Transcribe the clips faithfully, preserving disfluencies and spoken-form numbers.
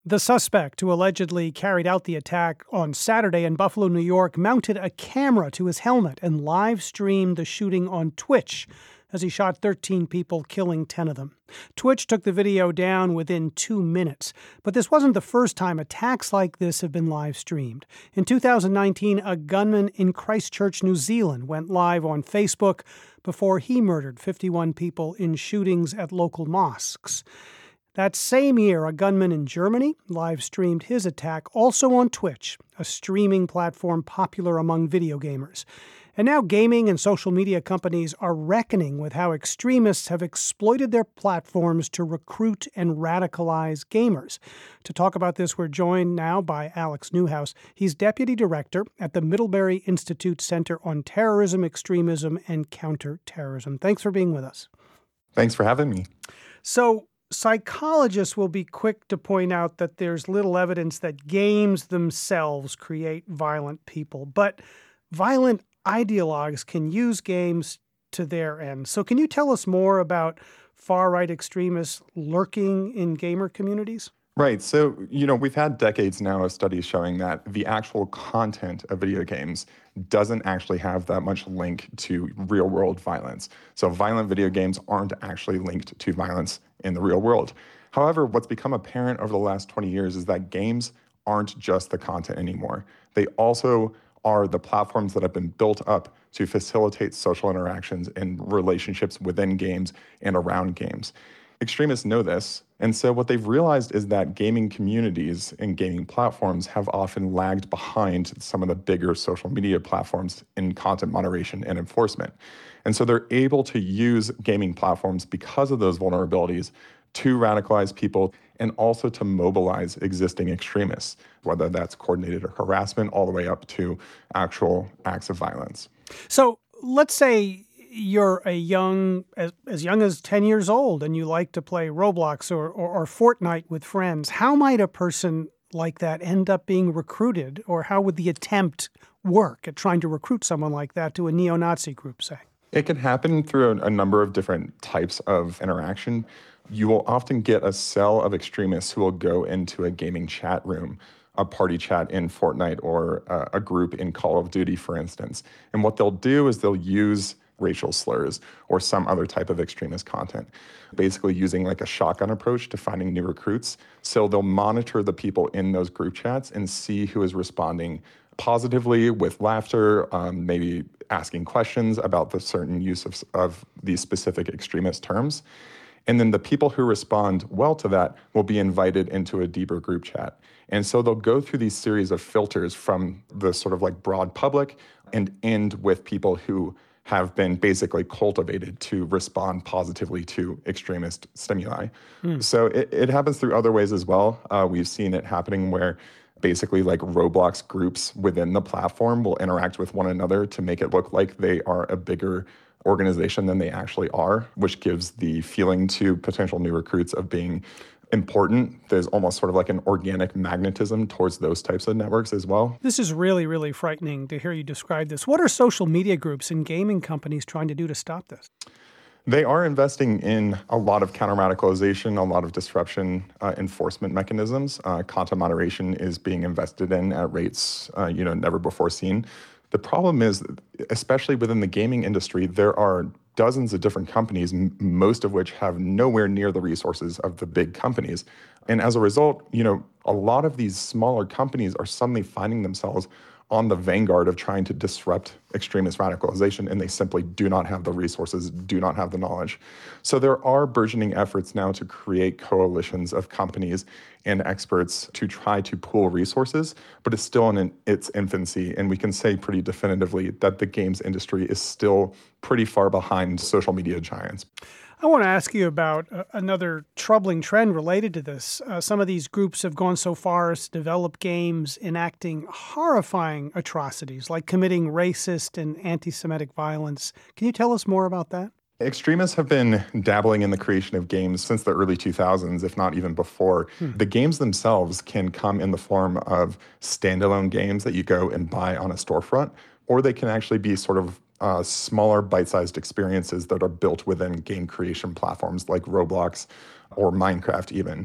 The suspect who allegedly carried out the attack on Saturday in Buffalo, New York, mounted a camera to his helmet and live-streamed the shooting on Twitch as he shot thirteen people, killing ten of them. Twitch took the video down within two minutes. But this wasn't the first time attacks like this have been live-streamed. In two thousand nineteen, a gunman in Christchurch, New Zealand, went live on Facebook before he murdered fifty-one people in shootings at local mosques. That same year, a gunman in Germany live-streamed his attack also on Twitch, a streaming platform popular among video gamers. And now gaming and social media companies are reckoning with how extremists have exploited their platforms to recruit and radicalize gamers. To talk about this, we're joined now by Alex Newhouse. He's Deputy Director at the Middlebury Institute Center on Terrorism, Extremism, and Counterterrorism. Thanks for being with us. Thanks for having me. So, psychologists will be quick to point out that there's little evidence that games themselves create violent people, but violent ideologues can use games to their end. So can you tell us more about far-right extremists lurking in gamer communities? Right. So, you know, we've had decades now of studies showing that the actual content of video games doesn't actually have that much link to real-world violence. So violent video games aren't actually linked to violence in the real world. However, what's become apparent over the last twenty years is that games aren't just the content anymore. They also are the platforms that have been built up to facilitate social interactions and relationships within games and around games. Extremists know this, and so what they've realized is that gaming communities and gaming platforms have often lagged behind some of the bigger social media platforms in content moderation and enforcement. And so they're able to use gaming platforms because of those vulnerabilities to radicalize people and also to mobilize existing extremists, whether that's coordinated harassment all the way up to actual acts of violence. So let's say you're a young, as, as young as ten years old, and you like to play Roblox or, or, or Fortnite with friends. How might a person like that end up being recruited, or how would the attempt work at trying to recruit someone like that to a neo-Nazi group, say? It can happen through a, a number of different types of interaction. You will often get a cell of extremists who will go into a gaming chat room, a party chat in Fortnite, or a, a group in Call of Duty, for instance. And what they'll do is they'll use racial slurs or some other type of extremist content, basically using like a shotgun approach to finding new recruits. So they'll monitor the people in those group chats and see who is responding positively with laughter, um, maybe asking questions about the certain use of, of these specific extremist terms. And then the people who respond well to that will be invited into a deeper group chat. And so they'll go through these series of filters from the sort of like broad public and end with people who have been basically cultivated to respond positively to extremist stimuli. Mm. So it, it happens through other ways as well. Uh, we've seen it happening where basically like Roblox groups within the platform will interact with one another to make it look like they are a bigger organization than they actually are, which gives the feeling to potential new recruits of being important. There's almost sort of like an organic magnetism towards those types of networks as well. This is really, really frightening to hear you describe this. What are social media groups and gaming companies trying to do to stop this? They are investing in a lot of counter-radicalization, a lot of disruption uh, enforcement mechanisms. Uh, content moderation is being invested in at rates uh, you know, never before seen. The problem is, especially within the gaming industry, there are dozens of different companies, m- most of which have nowhere near the resources of the big companies. And as a result, you know, a lot of these smaller companies are suddenly finding themselves on the vanguard of trying to disrupt extremist radicalization, and they simply do not have the resources, do not have the knowledge. So there are burgeoning efforts now to create coalitions of companies and experts to try to pool resources, but it's still in its infancy, and we can say pretty definitively that the games industry is still pretty far behind social media giants. I want to ask you about uh, another troubling trend related to this. Uh, some of these groups have gone so far as to develop games enacting horrifying atrocities, like committing racist and anti-Semitic violence. Can you tell us more about that? Extremists have been dabbling in the creation of games since the early two thousands, if not even before. Hmm. The games themselves can come in the form of standalone games that you go and buy on a storefront, or they can actually be sort of uh, smaller bite-sized experiences that are built within game creation platforms like Roblox or Minecraft even.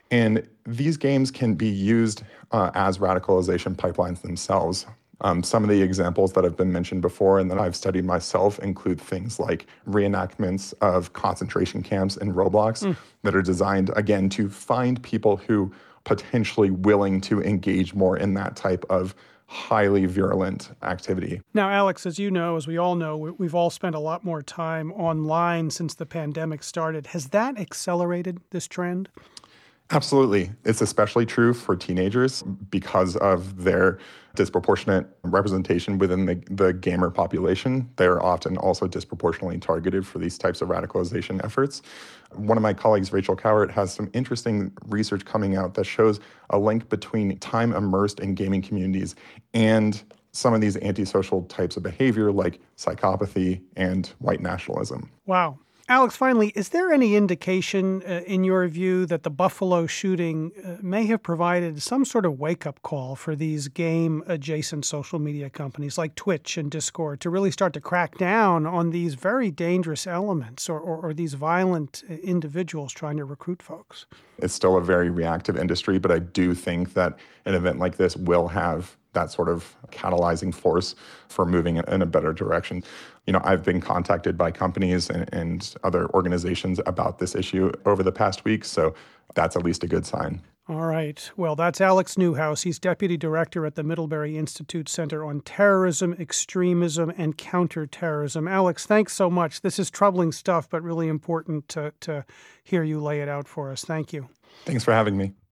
And these games can be used uh, as radicalization pipelines themselves. Um, some of the examples that have been mentioned before and that I've studied myself include things like reenactments of concentration camps in Roblox Mm. that are designed, again, to find people who potentially willing to engage more in that type of highly virulent activity. Now, Alex, as you know, as we all know, we- we've all spent a lot more time online since the pandemic started. Has that accelerated this trend? Absolutely. It's especially true for teenagers because of their disproportionate representation within the, the gamer population. They're often also disproportionately targeted for these types of radicalization efforts. One of my colleagues, Rachel Cowart, has some interesting research coming out that shows a link between time immersed in gaming communities and some of these antisocial types of behavior like psychopathy and white nationalism. Wow. Alex, finally, is there any indication, uh, in your view, that the Buffalo shooting uh, may have provided some sort of wake-up call for these game-adjacent social media companies like Twitch and Discord to really start to crack down on these very dangerous elements or, or, or these violent uh, individuals trying to recruit folks? It's still a very reactive industry, but I do think that an event like this will have that sort of catalyzing force for moving in a better direction. You know, I've been contacted by companies and, and other organizations about this issue over the past week, so that's at least a good sign. All right. Well, that's Alex Newhouse. He's Deputy Director at the Middlebury Institute Center on Terrorism, Extremism, and Counterterrorism. Alex, thanks so much. This is troubling stuff, but really important to, to hear you lay it out for us. Thank you. Thanks for having me.